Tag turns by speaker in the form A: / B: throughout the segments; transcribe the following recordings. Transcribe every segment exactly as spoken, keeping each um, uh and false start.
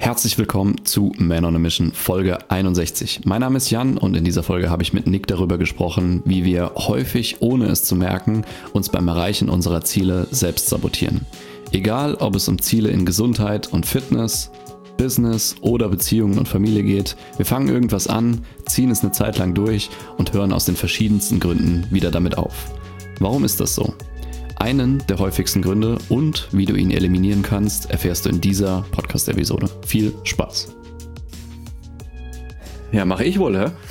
A: Herzlich willkommen zu Man on a Mission Folge einundsechzig. Mein Name ist Jan und in dieser Folge habe ich mit Nick darüber gesprochen, wie wir häufig, ohne es zu merken, uns beim Erreichen unserer Ziele selbst sabotieren. Egal, ob es um Ziele in Gesundheit und Fitness, Business oder Beziehungen und Familie geht, wir fangen irgendwas an, ziehen es eine Zeit lang durch und hören aus den verschiedensten Gründen wieder damit auf. Warum ist das so? Einen der häufigsten Gründe und wie du ihn eliminieren kannst, erfährst du in dieser Podcast-Episode. Viel Spaß! Ja, mache ich wohl, hä?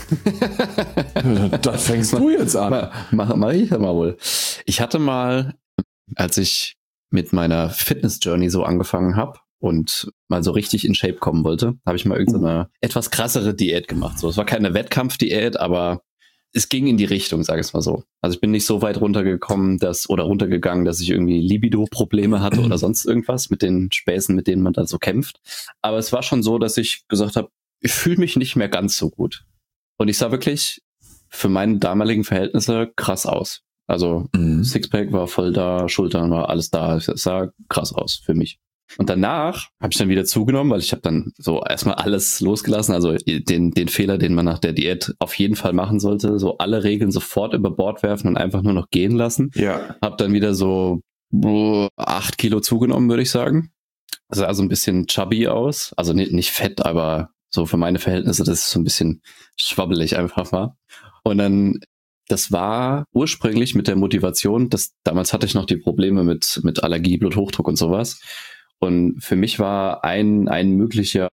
B: Das fängst du jetzt an.
A: Mach, mach ich ja mal wohl. Ich hatte mal, als ich mit meiner Fitness-Journey so angefangen habe und mal so richtig in Shape kommen wollte, habe ich mal irgendeine etwas krassere Diät gemacht. So, es war keine Wettkampfdiät, aber es ging in die Richtung, sage ich es mal so. Also ich bin nicht so weit runtergekommen, dass oder runtergegangen, dass ich irgendwie Libido-Probleme hatte oder sonst irgendwas mit den Späßen, mit denen man da so kämpft. Aber es war schon so, dass ich gesagt habe, ich fühle mich nicht mehr ganz so gut. Und ich sah wirklich für meine damaligen Verhältnisse krass aus. Also mhm. Sixpack war voll da, Schultern war alles da. Es sah krass aus für mich. Und danach habe ich dann wieder zugenommen, weil ich habe dann so erstmal alles losgelassen, also den den Fehler, den man nach der Diät auf jeden Fall machen sollte, so alle Regeln sofort über Bord werfen und einfach nur noch gehen lassen.
B: Ja.
A: Habe dann wieder so boah, acht Kilo zugenommen, würde ich sagen. Sah also ein bisschen chubby aus, also nicht, nicht fett, aber so für meine Verhältnisse, das ist so ein bisschen schwabbelig einfach mal. Und dann, das war ursprünglich mit der Motivation, dass damals hatte ich noch die Probleme mit mit Allergie, Bluthochdruck und sowas. Und für mich war ein ein möglicher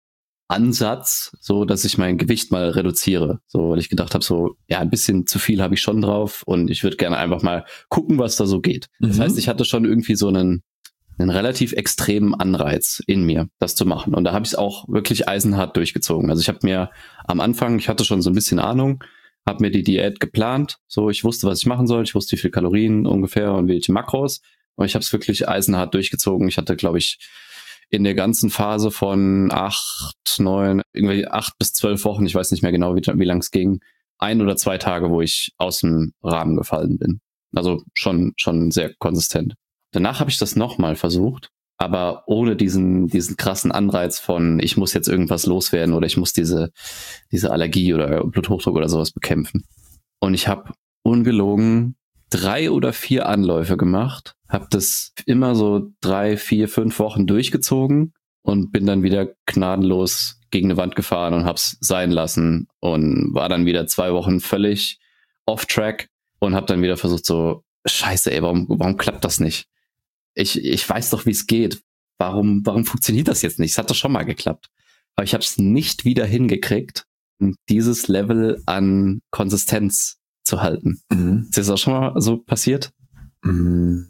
A: Ansatz, so dass ich mein Gewicht mal reduziere. So, weil ich gedacht habe, so ja, ein bisschen zu viel habe ich schon drauf und ich würde gerne einfach mal gucken, was da so geht. Das mhm. heißt, ich hatte schon irgendwie so einen einen relativ extremen Anreiz in mir, das zu machen. Und da habe ich es auch wirklich eisenhart durchgezogen. Also ich habe mir am Anfang, ich hatte schon so ein bisschen Ahnung, habe mir die Diät geplant. So, ich wusste, was ich machen soll. Ich wusste, wie viel Kalorien ungefähr und welche Makros. Und ich habe es wirklich eisenhart durchgezogen. Ich hatte, glaube ich, in der ganzen Phase von acht, neun, irgendwie acht bis zwölf Wochen, ich weiß nicht mehr genau, wie, wie lang es ging, ein oder zwei Tage, wo ich aus dem Rahmen gefallen bin. Also schon schon sehr konsistent. Danach habe ich das nochmal versucht, aber ohne diesen diesen krassen Anreiz von, ich muss jetzt irgendwas loswerden oder ich muss diese diese Allergie oder Bluthochdruck oder sowas bekämpfen. Und ich habe ungelogen drei oder vier Anläufe gemacht, habe das immer so drei, vier, fünf Wochen durchgezogen und bin dann wieder gnadenlos gegen eine Wand gefahren und hab's sein lassen und war dann wieder zwei Wochen völlig off-track und habe dann wieder versucht so, scheiße ey, warum, warum klappt das nicht? Ich, ich weiß doch, wie es geht. Warum, warum funktioniert das jetzt nicht? Es hat doch schon mal geklappt. Aber ich habe es nicht wieder hingekriegt, dieses Level an Konsistenz zu halten. Mhm. Ist das auch schon mal so passiert?
B: Mhm.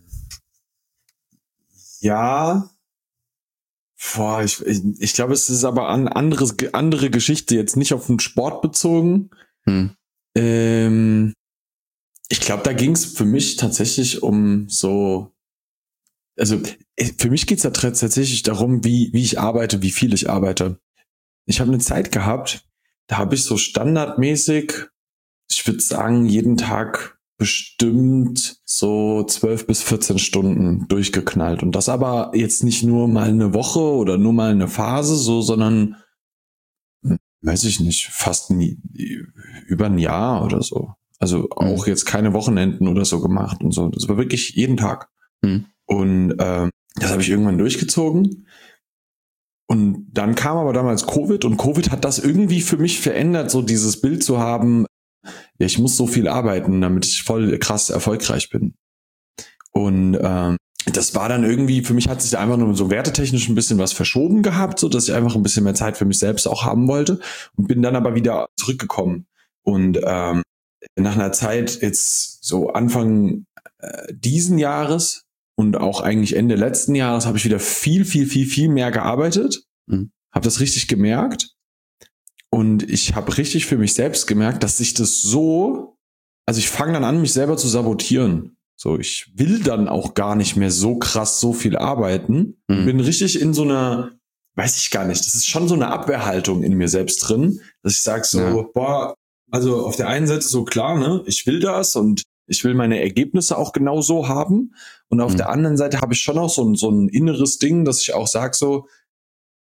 B: Ja. Boah, ich, ich, ich glaube, es ist aber eine anderes, andere Geschichte, jetzt nicht auf den Sport bezogen. Mhm. Ähm, ich glaube, da ging es für mich tatsächlich um so, also für mich geht es da tatsächlich darum, wie, wie ich arbeite, wie viel ich arbeite. Ich habe eine Zeit gehabt, da habe ich so standardmäßig, ich würde sagen, jeden Tag bestimmt so zwölf bis vierzehn Stunden durchgeknallt. Und das aber jetzt nicht nur mal eine Woche oder nur mal eine Phase, so, sondern, weiß ich nicht, fast nie, über ein Jahr oder so. Also auch jetzt keine Wochenenden oder so gemacht und so. Das war wirklich jeden Tag. Mhm. Und ähm, das habe ich irgendwann durchgezogen. Und dann kam aber damals Covid und Covid hat das irgendwie für mich verändert, so dieses Bild zu haben, ja, ich muss so viel arbeiten, damit ich voll krass erfolgreich bin. Und ähm, das war dann irgendwie, für mich hat sich da einfach nur so wertetechnisch ein bisschen was verschoben gehabt, so dass ich einfach ein bisschen mehr Zeit für mich selbst auch haben wollte und bin dann aber wieder zurückgekommen. Und ähm, nach einer Zeit, jetzt so Anfang äh, diesen Jahres und auch eigentlich Ende letzten Jahres, habe ich wieder viel, viel, viel, viel mehr gearbeitet, mhm. habe das richtig gemerkt. Und ich habe richtig für mich selbst gemerkt, dass sich das so, also ich fange dann an, mich selber zu sabotieren. So, ich will dann auch gar nicht mehr so krass so viel arbeiten. Mhm. Bin richtig in so einer, weiß ich gar nicht, das ist schon so eine Abwehrhaltung in mir selbst drin, dass ich sage so, ja. boah, also auf der einen Seite so klar, ne, ich will das und ich will meine Ergebnisse auch genau so haben. Und auf mhm. der anderen Seite habe ich schon auch so ein, so ein inneres Ding, dass ich auch sage so,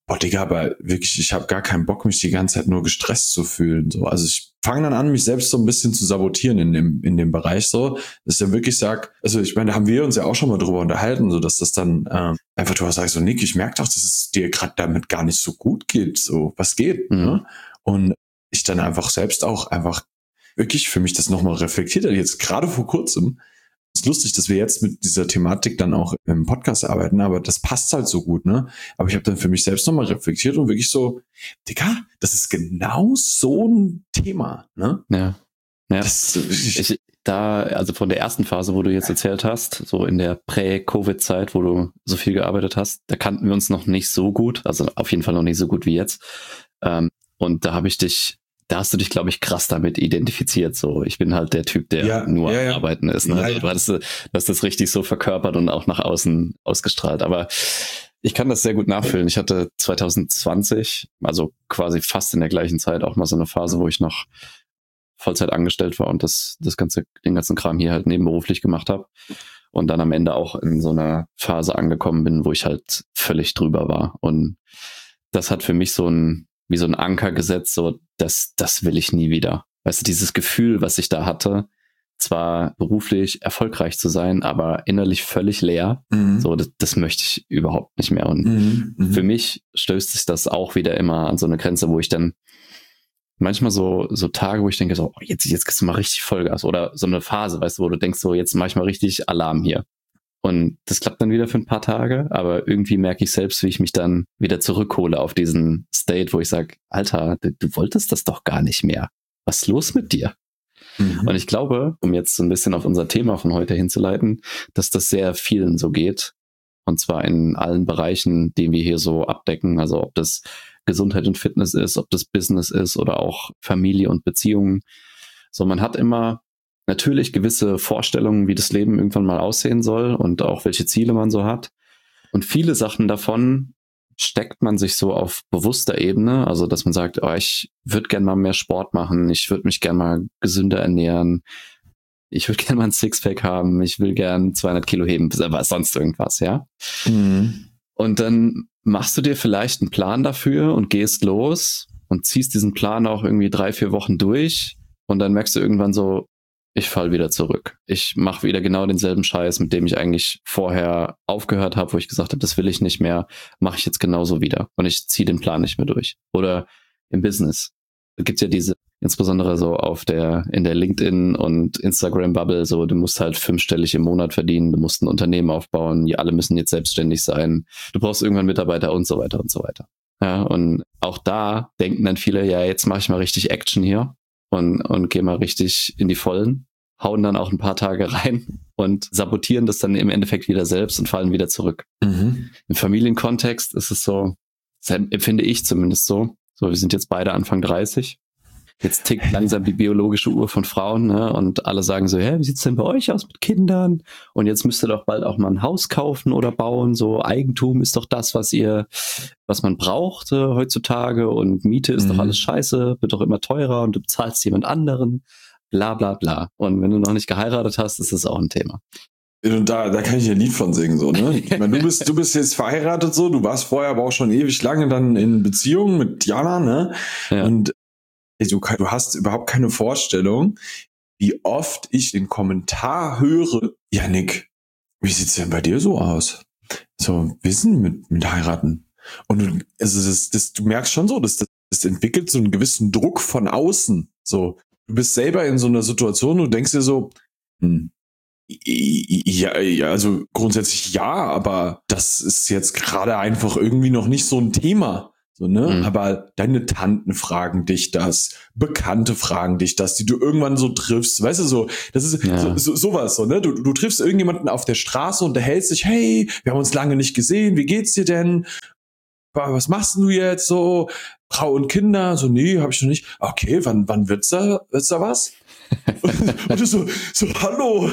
B: boah, Digga, aber wirklich, ich habe gar keinen Bock, mich die ganze Zeit nur gestresst zu fühlen. So. Also ich fange dann an, mich selbst so ein bisschen zu sabotieren in dem, in dem Bereich so, dass ich dann wirklich sag, also ich meine, da haben wir uns ja auch schon mal drüber unterhalten, so dass das dann ähm, einfach du sagst so, Nick, ich merke doch, dass es dir gerade damit gar nicht so gut geht. So, was geht? Mhm. Ne? Und ich dann einfach selbst auch einfach wirklich für mich das nochmal reflektiert habe, jetzt gerade vor kurzem. Es ist lustig, dass wir jetzt mit dieser Thematik dann auch im Podcast arbeiten, aber das passt halt so gut, ne? Aber ich habe dann für mich selbst nochmal reflektiert und wirklich so, Digga, das ist genau so ein Thema, ne?
A: Ja. Ja.
B: Das,
A: ich, ich, da, also von der ersten Phase, wo du jetzt erzählt hast, so in der Prä-Covid-Zeit, wo du so viel gearbeitet hast, da kannten wir uns noch nicht so gut, also auf jeden Fall noch nicht so gut wie jetzt. Ähm, und da habe ich dich Da hast du dich, glaube ich, krass damit identifiziert. So, ich bin halt der Typ, der ja, nur ja, am ja. Arbeiten ist. Ne? Ja, also, du hattest, du hast das richtig so verkörpert und auch nach außen ausgestrahlt. Aber ich kann das sehr gut nachfühlen. Ich hatte zwanzig zwanzig, also quasi fast in der gleichen Zeit, auch mal so eine Phase, wo ich noch Vollzeit angestellt war und das, das ganze, den ganzen Kram hier halt nebenberuflich gemacht habe. Und dann am Ende auch in so einer Phase angekommen bin, wo ich halt völlig drüber war. Und das hat für mich so ein wie so ein Anker gesetzt, so, das, das will ich nie wieder. Weißt du, dieses Gefühl, was ich da hatte, zwar beruflich erfolgreich zu sein, aber innerlich völlig leer, mhm. so, das, das möchte ich überhaupt nicht mehr. Und mhm. für mich stößt sich das auch wieder immer an so eine Grenze, wo ich dann manchmal so, so Tage, wo ich denke, so, oh, jetzt, jetzt gibst du mal richtig Vollgas, oder so eine Phase, weißt du, wo du denkst, so, jetzt mach ich mal richtig Alarm hier. Und das klappt dann wieder für ein paar Tage, aber irgendwie merke ich selbst, wie ich mich dann wieder zurückhole auf diesen State, wo ich sage, Alter, du, du wolltest das doch gar nicht mehr. Was ist los mit dir? Mhm. Und ich glaube, um jetzt so ein bisschen auf unser Thema von heute hinzuleiten, dass das sehr vielen so geht. Und zwar in allen Bereichen, die wir hier so abdecken. Also ob das Gesundheit und Fitness ist, ob das Business ist oder auch Familie und Beziehungen. So, man hat immer natürlich gewisse Vorstellungen, wie das Leben irgendwann mal aussehen soll und auch welche Ziele man so hat. Und viele Sachen davon steckt man sich so auf bewusster Ebene, also dass man sagt, oh, ich würde gerne mal mehr Sport machen, ich würde mich gerne mal gesünder ernähren, ich würde gerne mal ein Sixpack haben, ich will gerne zweihundert Kilo heben, aber sonst irgendwas, ja. Mhm. Und dann machst du dir vielleicht einen Plan dafür und gehst los und ziehst diesen Plan auch irgendwie drei, vier Wochen durch und dann merkst du irgendwann so, ich fall wieder zurück. Ich mache wieder genau denselben Scheiß, mit dem ich eigentlich vorher aufgehört habe, wo ich gesagt habe, das will ich nicht mehr, mache ich jetzt genauso wieder. Und ich ziehe den Plan nicht mehr durch. Oder im Business. Da gibt's ja diese, insbesondere so auf der, in der LinkedIn- und Instagram-Bubble, so, du musst halt fünfstellig im Monat verdienen, du musst ein Unternehmen aufbauen, die alle müssen jetzt selbstständig sein, du brauchst irgendwann Mitarbeiter und so weiter und so weiter. Ja, und auch da denken dann viele, ja, jetzt mache ich mal richtig Action hier. Und, und gehen mal richtig in die Vollen, hauen dann auch ein paar Tage rein und sabotieren das dann im Endeffekt wieder selbst und fallen wieder zurück. Mhm. Im Familienkontext ist es so, das empfinde ich zumindest so, so wir sind jetzt beide Anfang dreißig, jetzt tickt langsam die biologische Uhr von Frauen, ne? Und alle sagen so, hä, wie sieht's denn bei euch aus mit Kindern? Und jetzt müsst ihr doch bald auch mal ein Haus kaufen oder bauen, so Eigentum ist doch das, was ihr, was man braucht äh, heutzutage und Miete ist mhm. doch alles scheiße, wird doch immer teurer und du bezahlst jemand anderen, bla bla bla. Und wenn du noch nicht geheiratet hast, ist das auch ein Thema.
B: Und da, da kann ich ein Lied von singen, so, ne? Ich meine, du bist, du bist jetzt verheiratet, so, du warst vorher aber auch schon ewig lange dann in Beziehung mit Jana, ne? Ja. Und Du, du hast überhaupt keine Vorstellung, wie oft ich den Kommentar höre, ja Nick, wie sieht's denn bei dir so aus? So, Wissen mit, mit heiraten. Und du, also das, das, du merkst schon so, dass das, das entwickelt so einen gewissen Druck von außen. So, du bist selber in so einer Situation, du denkst dir so, hm, ja, ja, also grundsätzlich ja, aber das ist jetzt gerade einfach irgendwie noch nicht so ein Thema. So, ne? Mhm. Aber deine Tanten fragen dich das, Bekannte fragen dich das, die du irgendwann so triffst, weißt du, so, das ist ja. so, so, sowas, so, ne? Du, du triffst irgendjemanden auf der Straße und unterhältst dich, hey, wir haben uns lange nicht gesehen, wie geht's dir denn? Was machst du jetzt so? Frau und Kinder? So, nee, hab ich noch nicht. Okay, wann, wann wird's da, wird's da was? und, und du so, so, hallo.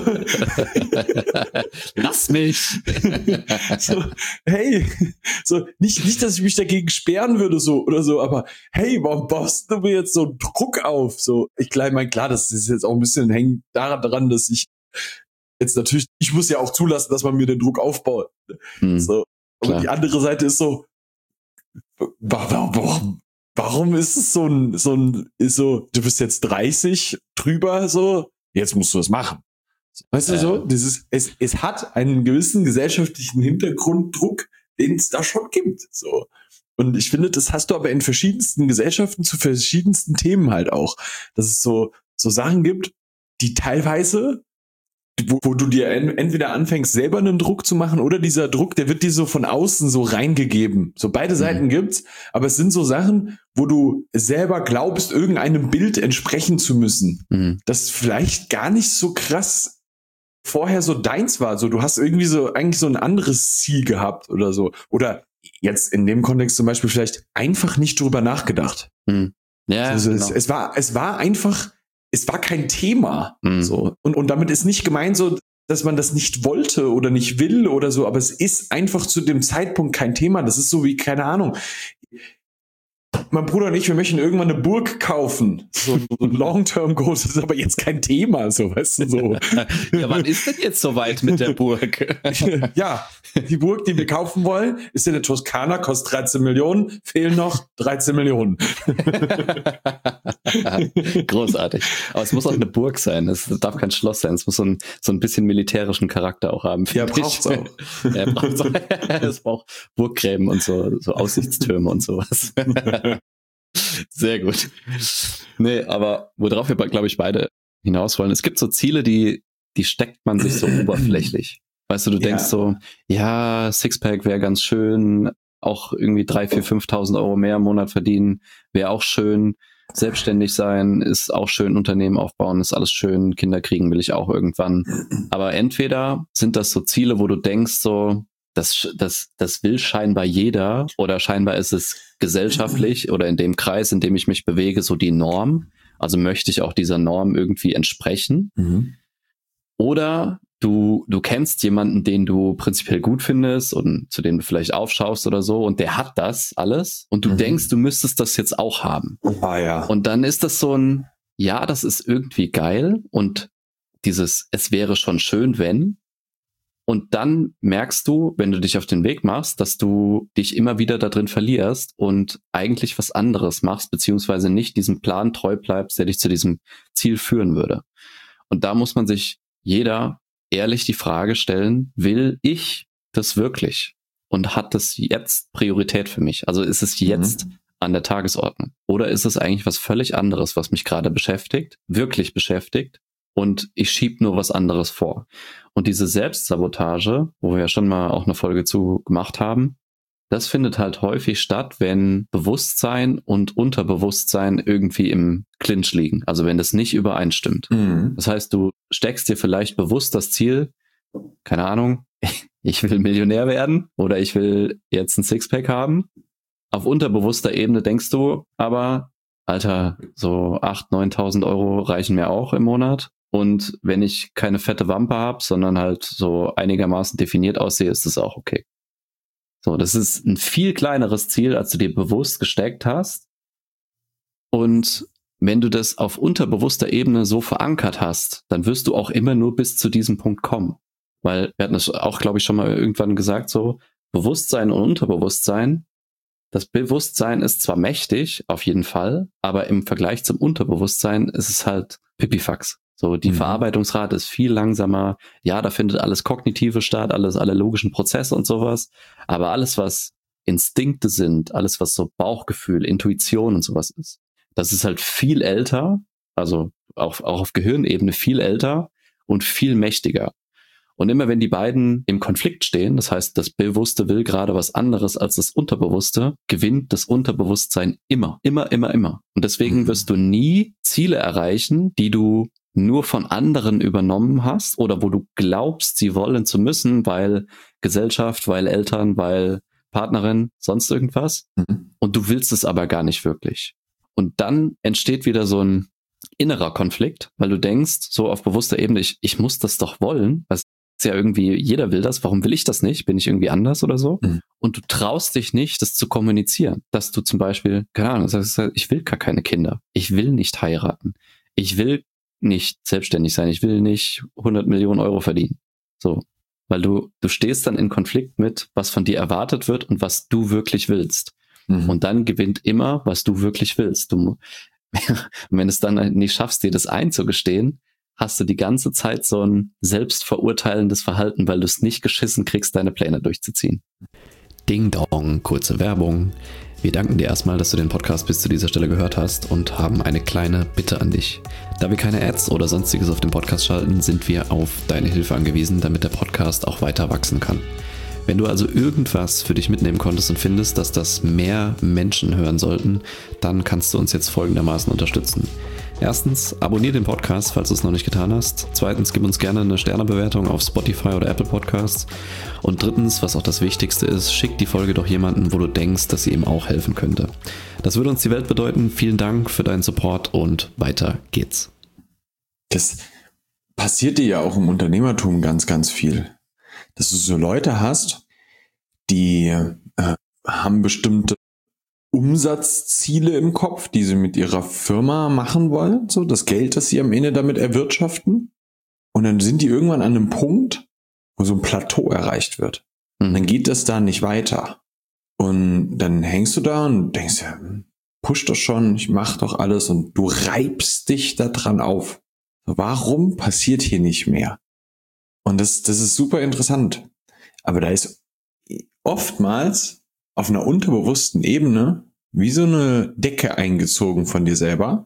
A: Lass mich.
B: so, hey, so, nicht, nicht, dass ich mich dagegen sperren würde, so, oder so, aber hey, warum baust du mir jetzt so einen Druck auf? So, ich glaube, mein, klar, das ist jetzt auch ein bisschen hängt daran dran, dass ich jetzt natürlich, ich muss ja auch zulassen, dass man mir den Druck aufbaut. Hm, so, aber klar. Die andere Seite ist so, warum, warum ist es so ein, so ein, ist so, du bist jetzt dreißig drüber, so, jetzt musst du das machen. Weißt du, so, dieses, es, es hat einen gewissen gesellschaftlichen Hintergrunddruck, den es da schon gibt, so. Und ich finde, das hast du aber in verschiedensten Gesellschaften zu verschiedensten Themen halt auch, dass es so, so Sachen gibt, die teilweise, wo, wo du dir en, entweder anfängst, selber einen Druck zu machen, oder dieser Druck, der wird dir so von außen so reingegeben. So beide mhm. Seiten gibt's, aber es sind so Sachen, wo du selber glaubst, irgendeinem Bild entsprechen zu müssen, mhm. das vielleicht gar nicht so krass vorher so deins war. So, du hast irgendwie so eigentlich so ein anderes Ziel gehabt oder so. Oder jetzt in dem Kontext zum Beispiel vielleicht einfach nicht drüber nachgedacht. Mhm. Ja, also genau. es, es war, es war einfach, es war kein Thema. Mhm. So. Und, und damit ist nicht gemeint so, dass man das nicht wollte oder nicht will oder so, aber es ist einfach zu dem Zeitpunkt kein Thema. Das ist so wie, keine Ahnung. Mein Bruder und ich, wir möchten irgendwann eine Burg kaufen. So ein Long-Term-Goal, das ist aber jetzt kein Thema, so, weißt du, so.
A: Ja, wann ist denn jetzt soweit mit der Burg?
B: Ja, die Burg, die wir kaufen wollen, ist in der Toskana, kostet dreizehn Millionen, fehlen noch dreizehn Millionen.
A: Großartig. Aber es muss auch eine Burg sein, es darf kein Schloss sein, es muss so ein, so ein bisschen militärischen Charakter auch haben.
B: Ja, braucht's auch.
A: Ja, braucht's auch. Es braucht Burggräben und so, so Aussichtstürme und sowas. Sehr gut. Nee, aber worauf wir, glaube ich, beide hinaus wollen, es gibt so Ziele, die, die steckt man sich so oberflächlich. Weißt du, du denkst ja. so, ja, Sixpack wäre ganz schön, auch irgendwie drei, vier, fünftausend Euro mehr im Monat verdienen, wäre auch schön. Selbstständig sein ist auch schön, Unternehmen aufbauen ist alles schön, Kinder kriegen will ich auch irgendwann. Aber entweder sind das so Ziele, wo du denkst so, Das, das, das will scheinbar jeder, oder scheinbar ist es gesellschaftlich oder in dem Kreis, in dem ich mich bewege, so die Norm. Also möchte ich auch dieser Norm irgendwie entsprechen. Mhm. Oder du, du kennst jemanden, den du prinzipiell gut findest und zu dem du vielleicht aufschaust oder so, und der hat das alles und du mhm. denkst, du müsstest das jetzt auch haben.
B: Ah, ja.
A: Und dann ist das so ein, ja, das ist irgendwie geil, und dieses, es wäre schon schön, wenn. Und dann merkst du, wenn du dich auf den Weg machst, dass du dich immer wieder da drin verlierst und eigentlich was anderes machst, beziehungsweise nicht diesem Plan treu bleibst, der dich zu diesem Ziel führen würde. Und da muss man sich jeder ehrlich die Frage stellen, will ich das wirklich? Und hat das jetzt Priorität für mich? Also ist es jetzt mhm. an der Tagesordnung? Oder ist es eigentlich was völlig anderes, was mich gerade beschäftigt, wirklich beschäftigt? Und ich schieb nur was anderes vor. Und diese Selbstsabotage, wo wir ja schon mal auch eine Folge zu gemacht haben, das findet halt häufig statt, wenn Bewusstsein und Unterbewusstsein irgendwie im Clinch liegen. Also wenn das nicht übereinstimmt. Mhm. Das heißt, du steckst dir vielleicht bewusst das Ziel, keine Ahnung, ich will Millionär werden oder ich will jetzt ein Sixpack haben. Auf unterbewusster Ebene denkst du aber, Alter, so achttausend, neuntausend Euro reichen mir auch im Monat. Und wenn ich keine fette Wampe habe, sondern halt so einigermaßen definiert aussehe, ist das auch okay. So, das ist ein viel kleineres Ziel, als du dir bewusst gesteckt hast. Und wenn du das auf unterbewusster Ebene so verankert hast, dann wirst du auch immer nur bis zu diesem Punkt kommen. Weil wir hatten das auch, glaube ich, schon mal irgendwann gesagt, so Bewusstsein und Unterbewusstsein. Das Bewusstsein ist zwar mächtig, auf jeden Fall, aber im Vergleich zum Unterbewusstsein ist es halt Pipifax. So, die mhm. Verarbeitungsrate ist viel langsamer. Ja, da findet alles Kognitive statt, alles, alle logischen Prozesse und sowas. Aber alles, was Instinkte sind, alles, was so Bauchgefühl, Intuition und sowas ist, das ist halt viel älter, also auch, auch auf Gehirnebene viel älter und viel mächtiger. Und immer wenn die beiden im Konflikt stehen, das heißt, das Bewusste will gerade was anderes als das Unterbewusste, gewinnt das Unterbewusstsein immer, immer, immer, immer. Und deswegen mhm. wirst du nie Ziele erreichen, die du nur von anderen übernommen hast oder wo du glaubst, sie wollen zu müssen, weil Gesellschaft, weil Eltern, weil Partnerin, sonst irgendwas. Mhm. Und du willst es aber gar nicht wirklich. Und dann entsteht wieder so ein innerer Konflikt, weil du denkst, so auf bewusster Ebene, ich, ich muss das doch wollen. Das ist ja irgendwie, jeder will das. Warum will ich das nicht? Bin ich irgendwie anders oder so? Mhm. Und du traust dich nicht, das zu kommunizieren. Dass du zum Beispiel, keine Ahnung, sagst, ich will gar keine Kinder. Ich will nicht heiraten. Ich will nicht selbstständig sein. Ich will nicht hundert Millionen Euro verdienen. So. Weil du, du stehst dann in Konflikt mit, was von dir erwartet wird und was du wirklich willst. Mhm. Und dann gewinnt immer, was du wirklich willst. Du, wenn es dann nicht schaffst, dir das einzugestehen, hast du die ganze Zeit so ein selbstverurteilendes Verhalten, weil du es nicht geschissen kriegst, deine Pläne durchzuziehen. Ding Dong, kurze Werbung. Wir danken dir erstmal, dass du den Podcast bis zu dieser Stelle gehört hast und haben eine kleine Bitte an dich. Da wir keine Ads oder sonstiges auf dem Podcast schalten, sind wir auf deine Hilfe angewiesen, damit der Podcast auch weiter wachsen kann. Wenn du also irgendwas für dich mitnehmen konntest und findest, dass das mehr Menschen hören sollten, dann kannst du uns jetzt folgendermaßen unterstützen. Erstens, abonniere den Podcast, falls du es noch nicht getan hast. Zweitens, gib uns gerne eine Sternebewertung auf Spotify oder Apple Podcasts. Und drittens, was auch das Wichtigste ist, schick die Folge doch jemanden, wo du denkst, dass sie ihm auch helfen könnte. Das würde uns die Welt bedeuten. Vielen Dank für deinen Support und weiter geht's.
B: Das passiert dir ja auch im Unternehmertum ganz, ganz viel. Dass du so Leute hast, die äh, haben bestimmte Umsatzziele im Kopf, die sie mit ihrer Firma machen wollen, so das Geld, das sie am Ende damit erwirtschaften. Und dann sind die irgendwann an einem Punkt, wo so ein Plateau erreicht wird. Mhm. Und dann geht das da nicht weiter. Und dann hängst du da und denkst ja, push doch schon, ich mach doch alles und du reibst dich da dran auf. Warum passiert hier nicht mehr? Und das, das ist super interessant. Aber da ist oftmals auf einer unterbewussten Ebene wie so eine Decke eingezogen von dir selber,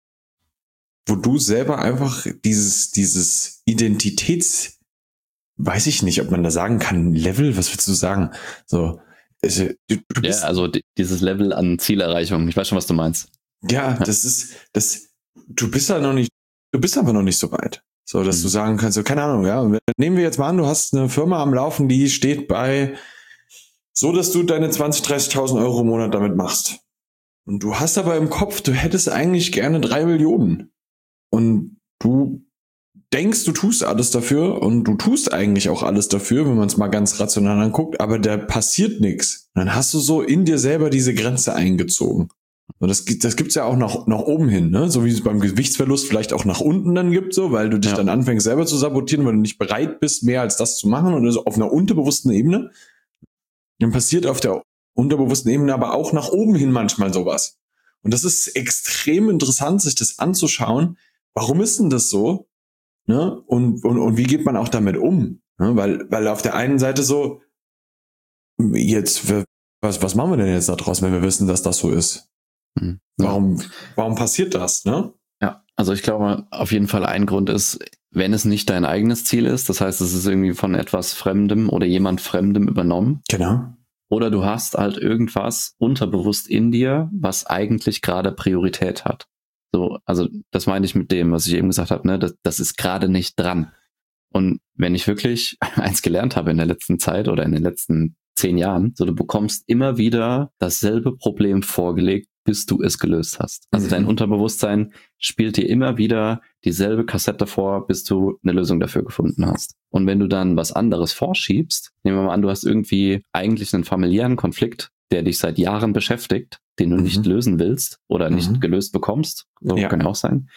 B: wo du selber einfach dieses, dieses Identitäts, weiß ich nicht, ob man da sagen kann, Level, was willst du sagen? So, also, du, du bist,
A: ja, also dieses Level an Zielerreichung. Ich weiß schon, was du meinst.
B: Ja, ja. das ist, das, du bist da noch nicht, du bist aber noch nicht so weit. So, dass mhm. du sagen kannst, so, keine Ahnung, ja. Und nehmen wir jetzt mal an, du hast eine Firma am Laufen, die steht bei so, dass du deine zwanzigtausend, dreißigtausend Euro im Monat damit machst. Und du hast aber im Kopf, du hättest eigentlich gerne drei Millionen. Und du denkst, du tust alles dafür und du tust eigentlich auch alles dafür, wenn man es mal ganz rational anguckt, aber da passiert nichts. Dann hast du so in dir selber diese Grenze eingezogen. Und das, das gibt's ja auch nach, nach oben hin, ne? So wie es beim Gewichtsverlust vielleicht auch nach unten dann gibt, so, weil du dich ja. dann anfängst selber zu sabotieren, weil du nicht bereit bist, mehr als das zu machen oder so auf einer unterbewussten Ebene. Dann passiert auf der unterbewussten Ebene aber auch nach oben hin manchmal sowas. Und das ist extrem interessant, sich das anzuschauen. Warum ist denn das so? Ne? Und, und, und wie geht man auch damit um? Ne? Weil, weil auf der einen Seite so, jetzt, was, was machen wir denn jetzt da draus, wenn wir wissen, dass das so ist? Hm. Ja. Warum, warum passiert das? Ne?
A: Ja, also ich glaube, auf jeden Fall ein Grund ist, wenn es nicht dein eigenes Ziel ist, das heißt, es ist irgendwie von etwas Fremdem oder jemand Fremdem übernommen.
B: Genau.
A: Oder du hast halt irgendwas unterbewusst in dir, was eigentlich gerade Priorität hat. So, also das meine ich mit dem, was ich eben gesagt habe, ne, das, das ist gerade nicht dran. Und wenn ich wirklich eins gelernt habe in der letzten Zeit oder in den letzten zehn Jahren, so du bekommst immer wieder dasselbe Problem vorgelegt, bis du es gelöst hast. Also mhm. dein Unterbewusstsein spielt dir immer wieder dieselbe Kassette vor, bis du eine Lösung dafür gefunden hast. Und wenn du dann was anderes vorschiebst, nehmen wir mal an, du hast irgendwie eigentlich einen familiären Konflikt, der dich seit Jahren beschäftigt, den du mhm. nicht lösen willst oder mhm. nicht gelöst bekommst, so ja. kann ja auch sein.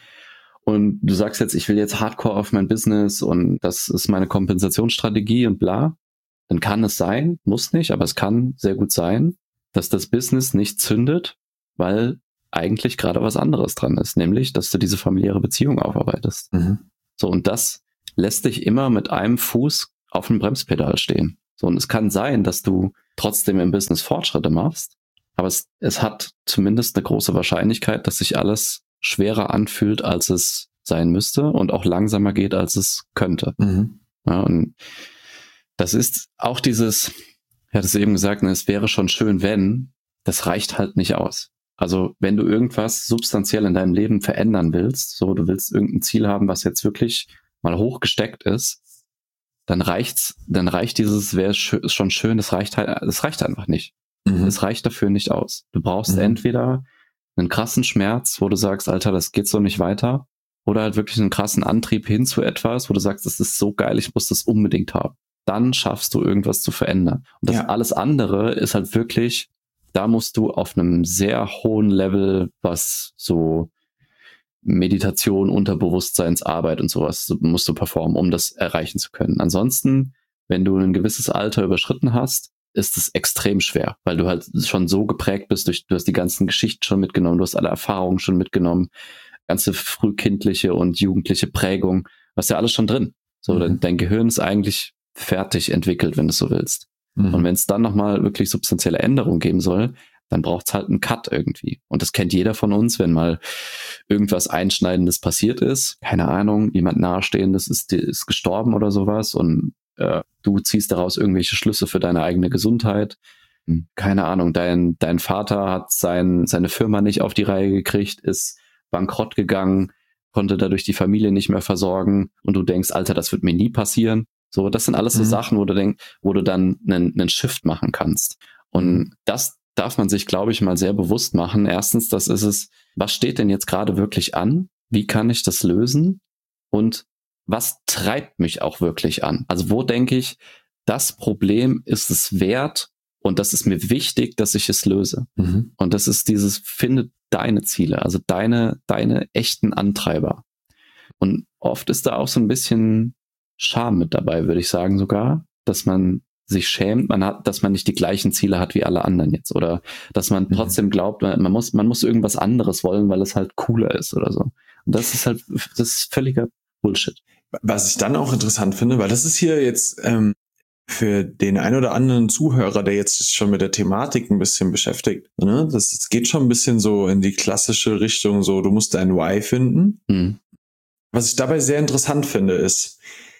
A: Und du sagst jetzt, ich will jetzt hardcore auf mein Business und das ist meine Kompensationsstrategie und bla, dann kann es sein, muss nicht, aber es kann sehr gut sein, dass das Business nicht zündet, weil eigentlich gerade was anderes dran ist, nämlich, dass du diese familiäre Beziehung aufarbeitest. Mhm. So, und das lässt dich immer mit einem Fuß auf dem Bremspedal stehen. So, und es kann sein, dass du trotzdem im Business Fortschritte machst, aber es, es hat zumindest eine große Wahrscheinlichkeit, dass sich alles schwerer anfühlt, als es sein müsste und auch langsamer geht, als es könnte. Mhm. Ja, und das ist auch dieses, ich hatte es eben gesagt, ne, es wäre schon schön, wenn, das reicht halt nicht aus. Also wenn du irgendwas substanziell in deinem Leben verändern willst, so du willst irgendein Ziel haben, was jetzt wirklich mal hochgesteckt ist, dann reicht's, dann reicht dieses, wäre sch- schon schön, das reicht halt, das reicht einfach nicht. Mhm. Das reicht dafür nicht aus. Du brauchst mhm. entweder einen krassen Schmerz, wo du sagst, Alter, das geht so nicht weiter, oder halt wirklich einen krassen Antrieb hin zu etwas, wo du sagst, das ist so geil, ich muss das unbedingt haben. Dann schaffst du irgendwas zu verändern. Und das ja. alles andere ist halt wirklich, da musst du auf einem sehr hohen Level, was so Meditation, Unterbewusstseinsarbeit und sowas musst du performen, um das erreichen zu können. Ansonsten, wenn du ein gewisses Alter überschritten hast, ist es extrem schwer, weil du halt schon so geprägt bist, durch, du hast die ganzen Geschichten schon mitgenommen, du hast alle Erfahrungen schon mitgenommen, ganze frühkindliche und jugendliche Prägung, was ja alles schon drin. So, mhm. dein, dein Gehirn ist eigentlich fertig entwickelt, wenn du es so willst. Mhm. Und wenn es dann nochmal wirklich substanzielle Änderungen geben soll, dann braucht es halt einen Cut irgendwie. Und das kennt jeder von uns, wenn mal irgendwas Einschneidendes passiert ist, keine Ahnung, jemand Nahestehendes ist, ist gestorben oder sowas und äh, du ziehst daraus irgendwelche Schlüsse für deine eigene Gesundheit. Keine Ahnung, dein, dein Vater hat sein, seine Firma nicht auf die Reihe gekriegt, ist bankrott gegangen, konnte dadurch die Familie nicht mehr versorgen und du denkst, Alter, das wird mir nie passieren. So, das sind alles so mhm. Sachen, wo du denkst, wo du dann einen, einen Shift machen kannst. Und das darf man sich, glaube ich, mal sehr bewusst machen. Erstens, das ist es, was steht denn jetzt gerade wirklich an? Wie kann ich das lösen? Und was treibt mich auch wirklich an? Also wo denke ich, das Problem ist es wert und das ist mir wichtig, dass ich es löse. Mhm. Und das ist dieses, finde deine Ziele, also deine, deine echten Antreiber. Und oft ist da auch so ein bisschen Scham mit dabei, würde ich sagen sogar, dass man sich schämt, man hat, dass man nicht die gleichen Ziele hat wie alle anderen jetzt oder dass man trotzdem glaubt, man muss, man muss irgendwas anderes wollen, weil es halt cooler ist oder so. Und das ist halt, das ist völliger Bullshit.
B: Was ich dann auch interessant finde, weil das ist hier jetzt ähm, für den ein oder anderen Zuhörer, der jetzt schon mit der Thematik ein bisschen beschäftigt, ne? Das, das geht schon ein bisschen so in die klassische Richtung, so du musst dein Why finden. Mhm. Was ich dabei sehr interessant finde, ist,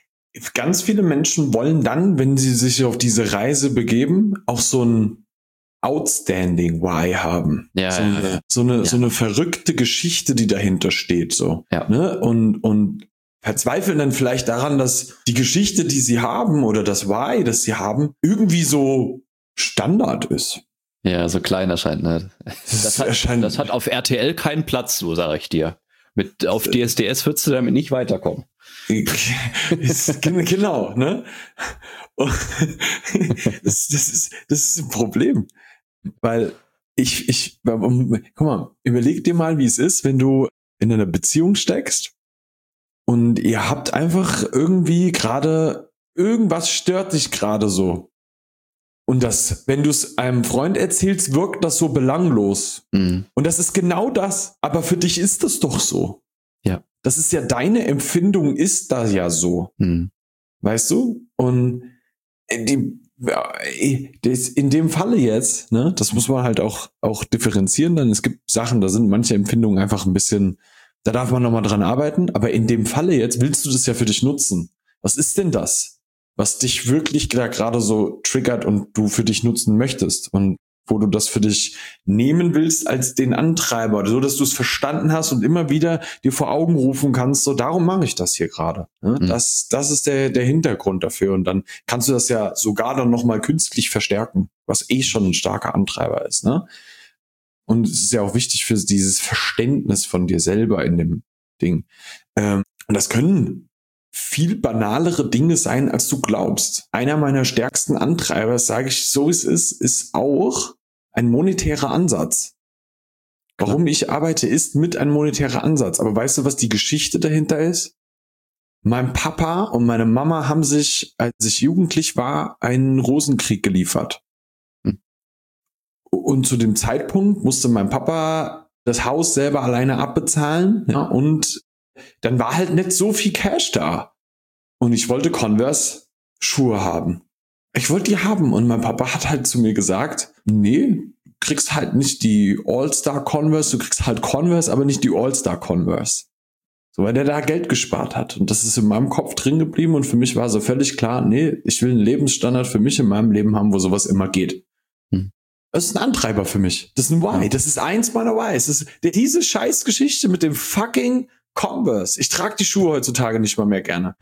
B: ganz viele Menschen wollen dann, wenn sie sich auf diese Reise begeben, auch so ein outstanding Why haben.
A: Ja,
B: so,
A: ja,
B: eine,
A: ja.
B: so eine
A: ja.
B: so eine verrückte Geschichte, die dahinter steht, so.
A: Ja.
B: Ne? Und und verzweifeln dann vielleicht daran, dass die Geschichte, die sie haben oder das Why, das sie haben, irgendwie so Standard ist.
A: Ja, so klein erscheint, ne? Das, das, hat, erscheint, das hat auf R T L keinen Platz, so sage ich dir. Mit auf D S D S würdest du damit nicht weiterkommen.
B: Genau, ne? Das, das, ist, das ist ein Problem. Weil ich, ich, guck mal, überleg dir mal, wie es ist, wenn du in einer Beziehung steckst und ihr habt einfach irgendwie gerade, irgendwas stört dich gerade so. Und das, wenn du es einem Freund erzählst, wirkt das so belanglos. Mhm. Und das ist genau das. Aber für dich ist das doch so.
A: Ja.
B: Das ist ja deine Empfindung, ist da ja so. Mhm. Weißt du? Und die, das, in dem Falle jetzt, ne, das muss man halt auch, auch differenzieren, dann es gibt Sachen, da sind manche Empfindungen einfach ein bisschen, da darf man nochmal dran arbeiten, aber in dem Falle jetzt willst du das ja für dich nutzen. Was ist denn das, was dich wirklich da gerade so triggert und du für dich nutzen möchtest und wo du das für dich nehmen willst als den Antreiber, so dass du es verstanden hast und immer wieder dir vor Augen rufen kannst, so darum mache ich das hier gerade. Ne? Mhm. Das, das ist der, der Hintergrund dafür und dann kannst du das ja sogar dann nochmal künstlich verstärken, was eh schon ein starker Antreiber ist. Ne? Und es ist ja auch wichtig für dieses Verständnis von dir selber in dem Ding. Ähm, und das können viel banalere Dinge sein, als du glaubst. Einer meiner stärksten Antreiber, sage ich so wie es ist, ist auch ein monetärer Ansatz. Warum Klar. ich arbeite, ist mit einem monetärer Ansatz. Aber weißt du, was die Geschichte dahinter ist? Mein Papa und meine Mama haben sich, als ich jugendlich war, einen Rosenkrieg geliefert. Hm. Und zu dem Zeitpunkt musste mein Papa das Haus selber alleine abbezahlen. Ja, und dann war halt nicht so viel Cash da. Und ich wollte Converse Schuhe haben. Ich wollte die haben. Und mein Papa hat halt zu mir gesagt, nee, du kriegst halt nicht die All-Star Converse, du kriegst halt Converse, aber nicht die All-Star Converse. So, weil der da Geld gespart hat. Und das ist in meinem Kopf drin geblieben. Und für mich war so völlig klar, nee, ich will einen Lebensstandard für mich in meinem Leben haben, wo sowas immer geht. Hm. Das ist ein Antreiber für mich. Das ist ein Why. Das ist eins meiner Whys. Das ist diese Scheißgeschichte mit dem fucking Converse. Ich trage die Schuhe heutzutage nicht mal mehr gerne.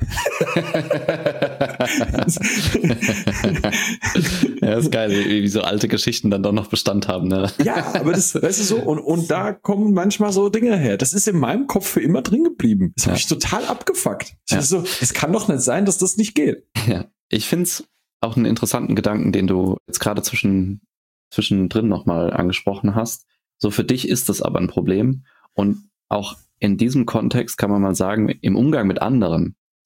A: Ja, ist geil, wie, wie so alte Geschichten dann doch noch Bestand haben. Ne?
B: Ja, aber das, weißt du so, und, und da kommen manchmal so Dinge her. Das ist in meinem Kopf für immer drin geblieben. Das ja. habe ich total abgefuckt. Ja. So, es kann doch nicht sein, dass das nicht geht.
A: Ja, ich finde es auch einen interessanten Gedanken, den du jetzt gerade zwischen, zwischendrin nochmal angesprochen hast. So, für dich ist das aber ein Problem und auch in diesem Kontext kann man mal sagen, im Umgang mit anderen,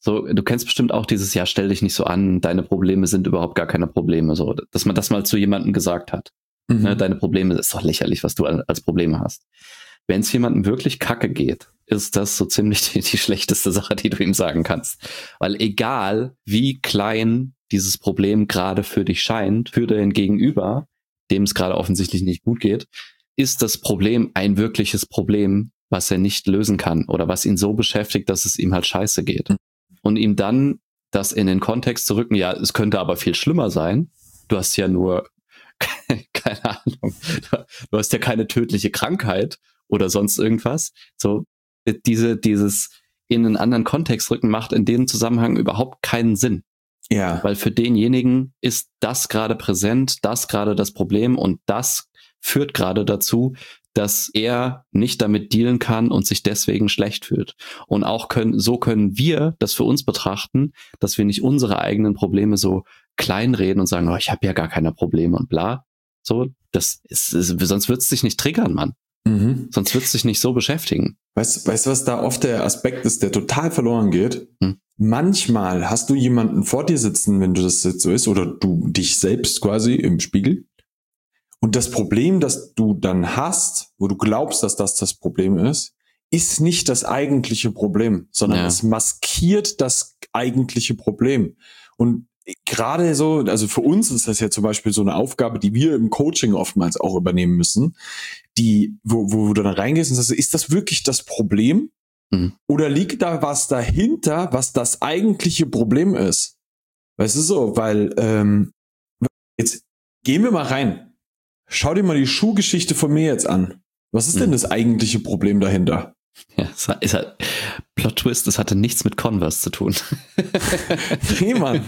A: So, du kennst bestimmt auch dieses, ja, stell dich nicht so an, deine Probleme sind überhaupt gar keine Probleme, so, dass man das mal zu jemandem gesagt hat. Mhm. Ne, deine Probleme, ist doch lächerlich, was du als Probleme hast. Wenn es jemandem wirklich kacke geht, ist das so ziemlich die, die schlechteste Sache, die du ihm sagen kannst. Weil egal, wie klein dieses Problem gerade für dich scheint, für den Gegenüber, dem es gerade offensichtlich nicht gut geht, ist das Problem ein wirkliches Problem, was er nicht lösen kann oder was ihn so beschäftigt, dass es ihm halt scheiße geht. Und ihm dann das in den Kontext zu rücken, ja, es könnte aber viel schlimmer sein. Du hast ja nur, keine Ahnung, du hast ja keine tödliche Krankheit oder sonst irgendwas. So, diese, dieses in einen anderen Kontext rücken macht in dem Zusammenhang überhaupt keinen Sinn.
B: Ja.
A: Weil für denjenigen ist das gerade präsent, das gerade das Problem und das führt gerade dazu, dass er nicht damit dealen kann und sich deswegen schlecht fühlt. Und auch können, so können wir das für uns betrachten, dass wir nicht unsere eigenen Probleme so kleinreden und sagen, oh, ich habe ja gar keine Probleme und bla. So, das ist, ist sonst wird's dich nicht triggern, Mann. Mhm. Sonst wird's dich nicht so beschäftigen.
B: Weißt du, weißt, was da oft der Aspekt ist, der total verloren geht? Hm. Manchmal hast du jemanden vor dir sitzen, wenn du das jetzt so ist, oder du dich selbst quasi im Spiegel. Und das Problem, das du dann hast, wo du glaubst, dass das das Problem ist, ist nicht das eigentliche Problem, sondern ja. es maskiert das eigentliche Problem. Und gerade so, also für uns ist das ja zum Beispiel so eine Aufgabe, die wir im Coaching oftmals auch übernehmen müssen, die, wo, wo du dann reingehst und sagst, ist das wirklich das Problem? Mhm. Oder liegt da was dahinter, was das eigentliche Problem ist? Weißt du so, weil ähm, jetzt gehen wir mal rein. Schau dir mal die Schuhgeschichte von mir jetzt an. Was ist mhm. denn das eigentliche Problem dahinter?
A: Ja, es ist halt Plot Twist, das hatte nichts mit Converse zu tun.
B: Nee, Mann.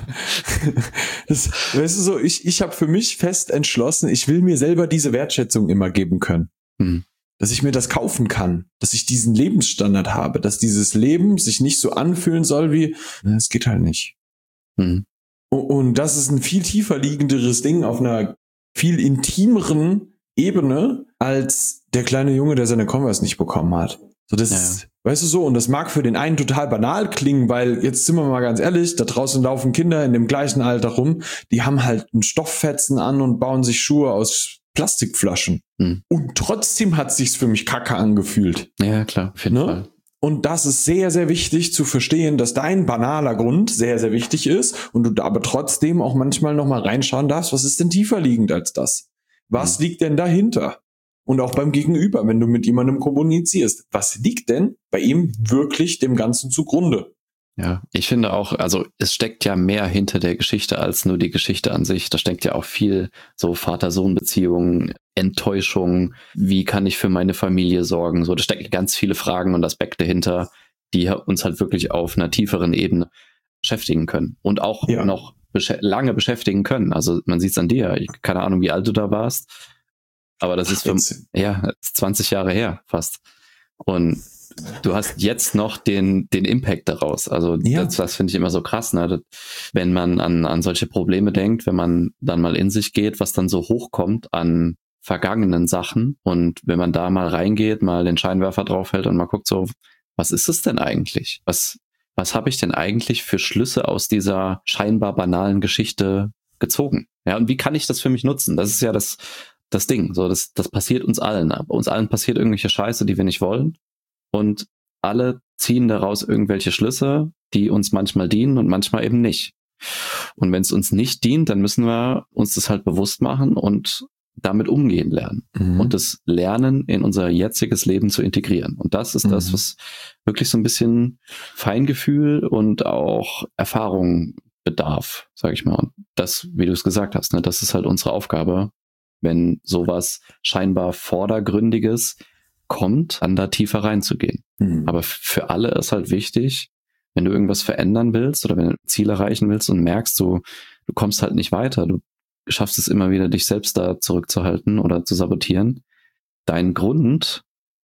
B: Das, weißt du so, ich, ich habe für mich fest entschlossen, ich will mir selber diese Wertschätzung immer geben können. Mhm. Dass ich mir das kaufen kann, dass ich diesen Lebensstandard habe, dass dieses Leben sich nicht so anfühlen soll wie, es geht halt nicht. Mhm. Und, und das ist ein viel tiefer liegenderes Ding auf einer viel intimeren Ebene als der kleine Junge, der seine Converse nicht bekommen hat. So, das, ja. weißt du so, und das mag für den einen total banal klingen, weil jetzt sind wir mal ganz ehrlich, da draußen laufen Kinder in dem gleichen Alter rum, die haben halt einen Stofffetzen an und bauen sich Schuhe aus Plastikflaschen. Hm. Und trotzdem hat es sich für mich kacke angefühlt.
A: Ja, klar, auf jeden ne? Fall.
B: Und das ist sehr, sehr wichtig zu verstehen, dass dein banaler Grund sehr, sehr wichtig ist und du da aber trotzdem auch manchmal nochmal reinschauen darfst, was ist denn tiefer liegend als das? Was hm. liegt denn dahinter? Und auch beim Gegenüber, wenn du mit jemandem kommunizierst. Was liegt denn bei ihm wirklich dem Ganzen zugrunde?
A: Ja, ich finde auch, also es steckt ja mehr hinter der Geschichte als nur die Geschichte an sich. Da steckt ja auch viel so Vater-Sohn-Beziehungen, Enttäuschung, wie kann ich für meine Familie sorgen? So, da stecken ganz viele Fragen und Aspekte hinter, die uns halt wirklich auf einer tieferen Ebene beschäftigen können und auch ja. noch besch- lange beschäftigen können. Also man sieht es an dir, ich, keine Ahnung, wie alt du da warst. Aber das ist für, ja, zwanzig Jahre her fast. Und du hast jetzt noch den, den Impact daraus. Also ja. das, das finde ich immer so krass, ne? Das, wenn man an, an solche Probleme denkt, wenn man dann mal in sich geht, was dann so hochkommt an vergangenen Sachen. Und wenn man da mal reingeht, mal den Scheinwerfer draufhält und mal guckt so, was ist es denn eigentlich? Was, was habe ich denn eigentlich für Schlüsse aus dieser scheinbar banalen Geschichte gezogen? Ja, und wie kann ich das für mich nutzen? Das ist ja das, das Ding. So, das, das passiert uns allen. Bei uns allen passiert irgendwelche Scheiße, die wir nicht wollen. Und alle ziehen daraus irgendwelche Schlüsse, die uns manchmal dienen und manchmal eben nicht. Und wenn es uns nicht dient, dann müssen wir uns das halt bewusst machen und damit umgehen lernen. Mhm. Und das Lernen in unser jetziges Leben zu integrieren. Und das ist mhm. das, was wirklich so ein bisschen Feingefühl und auch Erfahrung bedarf, sage ich mal. Und das, wie du es gesagt hast, ne, das ist halt unsere Aufgabe, wenn sowas scheinbar Vordergründiges kommt, dann da tiefer reinzugehen. Mhm. Aber für alle ist halt wichtig, wenn du irgendwas verändern willst oder wenn du ein Ziel erreichen willst und merkst, du, du kommst halt nicht weiter, du schaffst es immer wieder, dich selbst da zurückzuhalten oder zu sabotieren, dein Grund,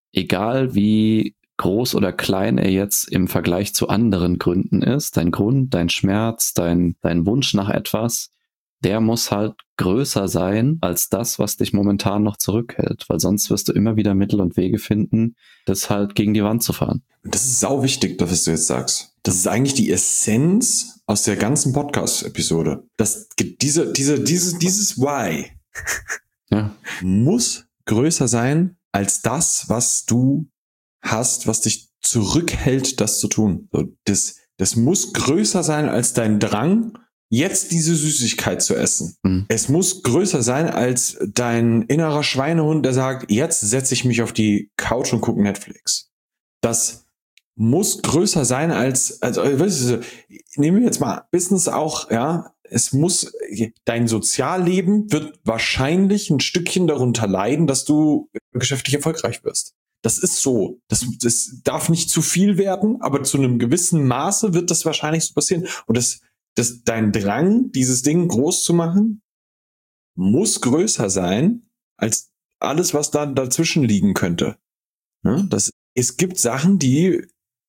A: egal wie groß oder klein er jetzt im Vergleich zu anderen Gründen ist, dein Grund, dein Schmerz, dein, dein Wunsch nach etwas, der muss halt größer sein als das, was dich momentan noch zurückhält, weil sonst wirst du immer wieder Mittel und Wege finden, das halt gegen die Wand zu fahren.
B: Das ist sau wichtig, was du jetzt sagst. Das ist eigentlich die Essenz aus der ganzen Podcast-Episode. Das, diese, diese, dieses, dieses Why
A: ja.
B: muss größer sein als das, was du hast, was dich zurückhält, das zu tun. So, das, das muss größer sein als dein Drang, jetzt diese Süßigkeit zu essen.
A: Mhm.
B: Es muss größer sein als dein innerer Schweinehund, der sagt, jetzt setze ich mich auf die Couch und gucke Netflix. Das muss größer sein als, also, weißt du, nehmen wir jetzt mal Business auch, ja, es muss, dein Sozialleben wird wahrscheinlich ein Stückchen darunter leiden, dass du geschäftlich erfolgreich wirst. Das ist so. Das, das darf nicht zu viel werden, aber zu einem gewissen Maße wird das wahrscheinlich so passieren. Und das, das, dein Drang, dieses Ding groß zu machen, muss größer sein als alles, was da dazwischen liegen könnte. Ne? Das, es gibt Sachen, die,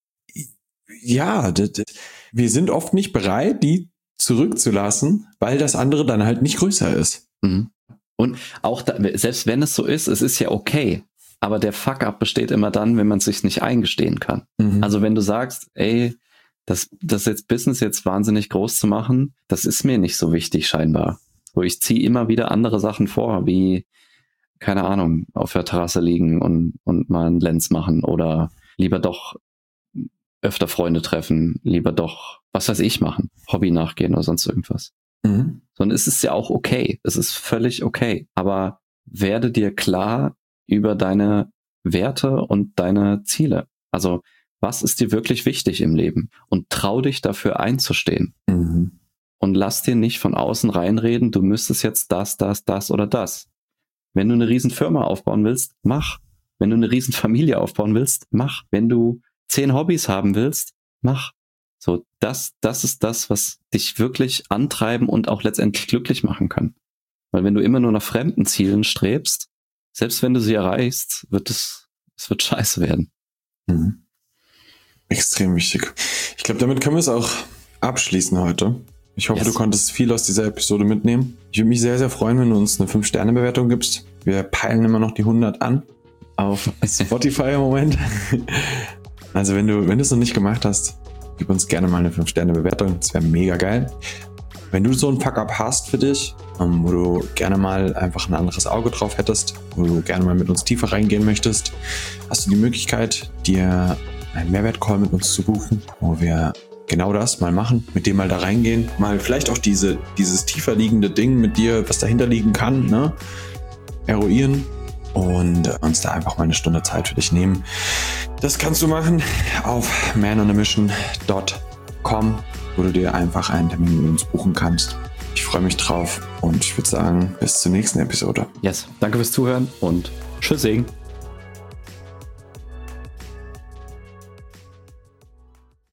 B: ja, das, das, wir sind oft nicht bereit, die zurückzulassen, weil das andere dann halt nicht größer ist.
A: Mhm. Und auch, da, selbst wenn es so ist, es ist ja okay. Aber der Fuck-up besteht immer dann, wenn man es sich nicht eingestehen kann.
B: Mhm.
A: Also wenn du sagst, ey, das, das jetzt Business jetzt wahnsinnig groß zu machen, das ist mir nicht so wichtig scheinbar. Wo ich ziehe immer wieder andere Sachen vor, wie, keine Ahnung, auf der Terrasse liegen und, und mal einen Lenz machen oder lieber doch öfter Freunde treffen, lieber doch, was weiß ich, machen, Hobby nachgehen oder sonst irgendwas.
B: Mhm.
A: Sondern es ist ja auch okay. Es ist völlig okay. Aber werde dir klar über deine Werte und deine Ziele. Also, was ist dir wirklich wichtig im Leben? Und trau dich dafür einzustehen.
B: Mhm.
A: Und lass dir nicht von außen reinreden, du müsstest jetzt das, das, das oder das. Wenn du eine riesen Firma aufbauen willst, mach. Wenn du eine riesen Familie aufbauen willst, mach. Wenn du zehn Hobbys haben willst, mach. So, das, das ist das, was dich wirklich antreiben und auch letztendlich glücklich machen kann. Weil wenn du immer nur nach fremden Zielen strebst, selbst wenn du sie erreichst, wird es, es wird scheiße werden.
B: Mhm. Extrem wichtig. Ich glaube, damit können wir es auch abschließen heute. Ich hoffe, yes. du konntest viel aus dieser Episode mitnehmen. Ich würde mich sehr, sehr freuen, wenn du uns eine fünf Sterne Bewertung gibst. Wir peilen immer noch die hundert an auf Spotify im Moment. Also wenn du, wenn du es noch nicht gemacht hast, gib uns gerne mal eine fünf Sterne Bewertung. Das wäre mega geil. Wenn du so ein Fuck-up hast für dich, wo du gerne mal einfach ein anderes Auge drauf hättest, wo du gerne mal mit uns tiefer reingehen möchtest, hast du die Möglichkeit, dir einen Mehrwert-Call mit uns zu buchen, wo wir genau das mal machen, mit dem mal da reingehen, mal vielleicht auch diese, dieses tiefer liegende Ding mit dir, was dahinter liegen kann, ne, eruieren und uns da einfach mal eine Stunde Zeit für dich nehmen. Das kannst du machen auf man on a mission dot com, wo du dir einfach einen Termin mit uns buchen kannst. Ich freue mich drauf und ich würde sagen, bis zur nächsten Episode.
A: Yes, danke fürs Zuhören und tschüssing.